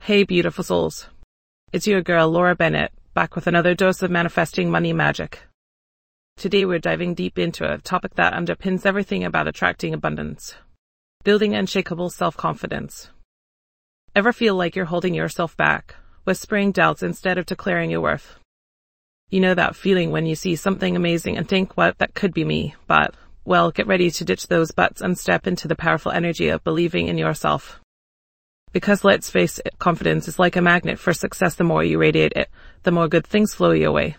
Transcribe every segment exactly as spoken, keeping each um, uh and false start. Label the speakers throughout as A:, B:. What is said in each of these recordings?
A: Hey beautiful souls. It's your girl Laura Bennett, back with another dose of manifesting money magic. Today we're diving deep into a topic that underpins everything about attracting abundance. Building unshakable self-confidence. Ever feel like you're holding yourself back, whispering doubts instead of declaring your worth? You know that feeling when you see something amazing and think, what, that could be me, but, well, get ready to ditch those buts and step into the powerful energy of believing in yourself. Because let's face it, confidence is like a magnet for success. The more you radiate it, the more good things flow your way.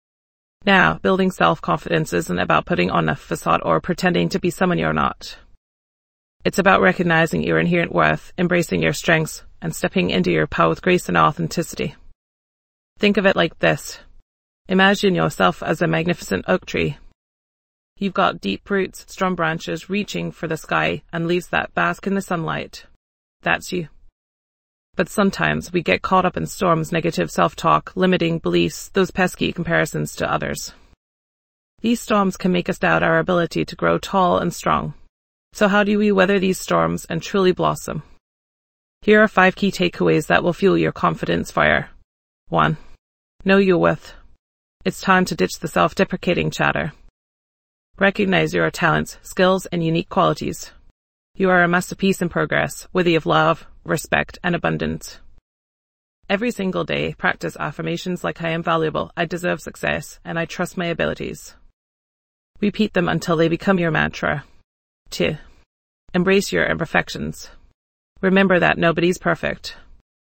A: Now, building self-confidence isn't about putting on a facade or pretending to be someone you're not. It's about recognizing your inherent worth, embracing your strengths, and stepping into your power with grace and authenticity. Think of it like this. Imagine yourself as a magnificent oak tree. You've got deep roots, strong branches reaching for the sky, and leaves that bask in the sunlight. That's you. But sometimes we get caught up in storms, negative self-talk, limiting beliefs, those pesky comparisons to others. These storms can make us doubt our ability to grow tall and strong. So how do we weather these storms and truly blossom? Here are five key takeaways that will fuel your confidence fire. One. Know your worth. It's time to ditch the self-deprecating chatter. Recognize your talents, skills, and unique qualities. You are a masterpiece in progress, worthy of love, respect, and abundance. Every single day, practice affirmations like I am valuable, I deserve success, and I trust my abilities. Repeat them until they become your mantra. Two. Embrace your imperfections. Remember that nobody's perfect.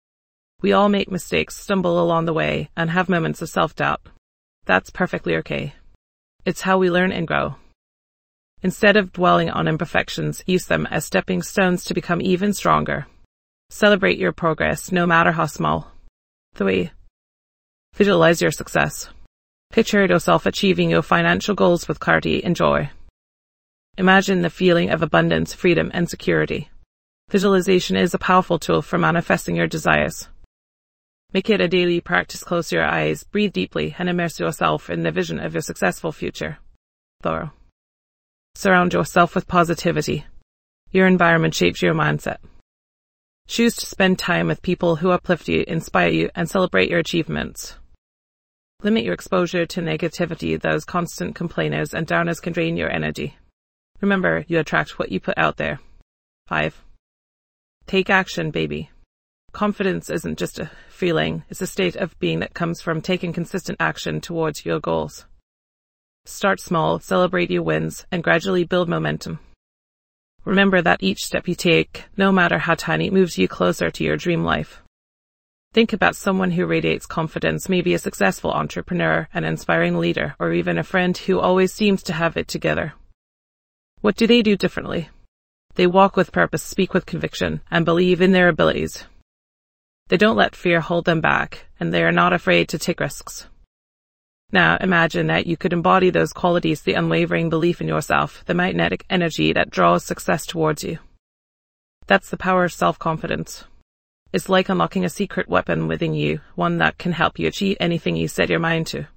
A: We all make mistakes, stumble along the way, and have moments of self-doubt. That's perfectly okay. It's how we learn and grow. Instead of dwelling on imperfections, use them as stepping stones to become even stronger. Celebrate your progress, no matter how small. Three. Visualize your success. Picture yourself achieving your financial goals with clarity and joy. Imagine the feeling of abundance, freedom, and security. Visualization is a powerful tool for manifesting your desires. Make it a daily practice. Close your eyes, breathe deeply, and immerse yourself in the vision of your successful future. Four. Surround yourself with positivity. Your environment shapes your mindset. Choose to spend time with people who uplift you, inspire you, and celebrate your achievements. Limit your exposure to negativity. Those constant complainers and downers can drain your energy. Remember, you attract what you put out there. Five. Take action, baby. Confidence isn't just a feeling, it's a state of being that comes from taking consistent action towards your goals. Start small, celebrate your wins, and gradually build momentum. Remember that each step you take, no matter how tiny, moves you closer to your dream life. Think about someone who radiates confidence, maybe a successful entrepreneur, an inspiring leader, or even a friend who always seems to have it together. What do they do differently? They walk with purpose, speak with conviction, and believe in their abilities. They don't let fear hold them back, and they are not afraid to take risks. Now imagine that you could embody those qualities, the unwavering belief in yourself, the magnetic energy that draws success towards you. That's the power of self-confidence. It's like unlocking a secret weapon within you, one that can help you achieve anything you set your mind to.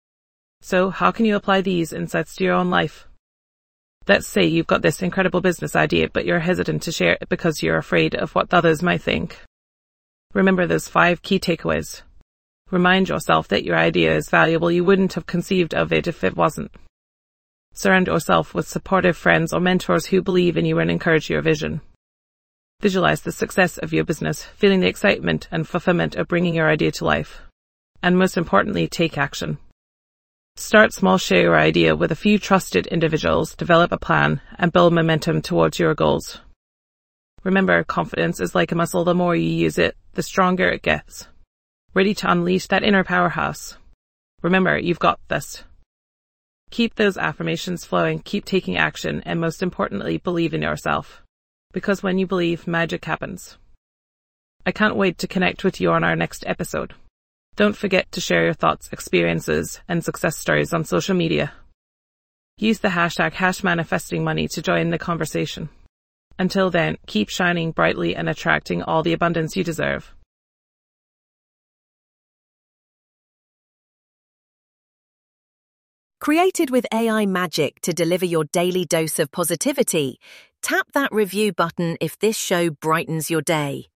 A: So how can you apply these insights to your own life? Let's say you've got this incredible business idea, but you're hesitant to share it because you're afraid of what others might think. Remember those five key takeaways. Remind yourself that your idea is valuable. You wouldn't have conceived of it if it wasn't. Surround yourself with supportive friends or mentors who believe in you and encourage your vision. Visualize the success of your business, feeling the excitement and fulfillment of bringing your idea to life. And most importantly, take action. Start small, share your idea with a few trusted individuals, develop a plan, and build momentum towards your goals. Remember, confidence is like a muscle. The more you use it, the stronger it gets. Ready to unleash that inner powerhouse. Remember, you've got this. Keep those affirmations flowing, keep taking action, and most importantly, believe in yourself. Because when you believe, magic happens. I can't wait to connect with you on our next episode. Don't forget to share your thoughts, experiences, and success stories on social media. Use the hashtag hash manifesting money to join the conversation. Until then, keep shining brightly and attracting all the abundance you deserve.
B: Created with A I magic to deliver your daily dose of positivity, tap that review button if this show brightens your day.